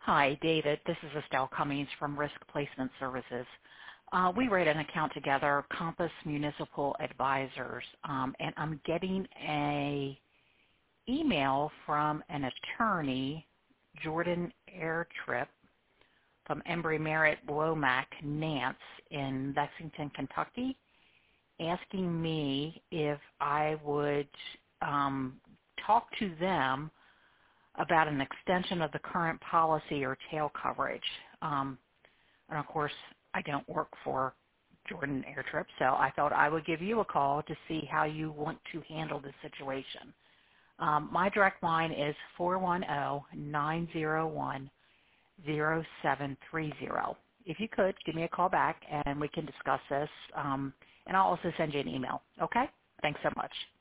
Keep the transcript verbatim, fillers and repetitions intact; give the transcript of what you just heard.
Hi, David. This is Estelle Cummings from Risk Placement Services. Uh, we write an account together, Compass Municipal Advisors, um, and I'm getting a email from an attorney, Jordan Airtrip, from Embry Merritt Womack Nance in Lexington, Kentucky, asking me if I would um, talk to them about an extension of the current policy or tail coverage. Um, and of course, I don't work for Jordan Airtrip, so I thought I would give you a call to see how you want to handle this situation. Um, my direct line is four one zero, nine zero one, zero seven three zero. If you could, give me a call back and we can discuss this. Um, and I'll also send you an email. Okay? Thanks so much.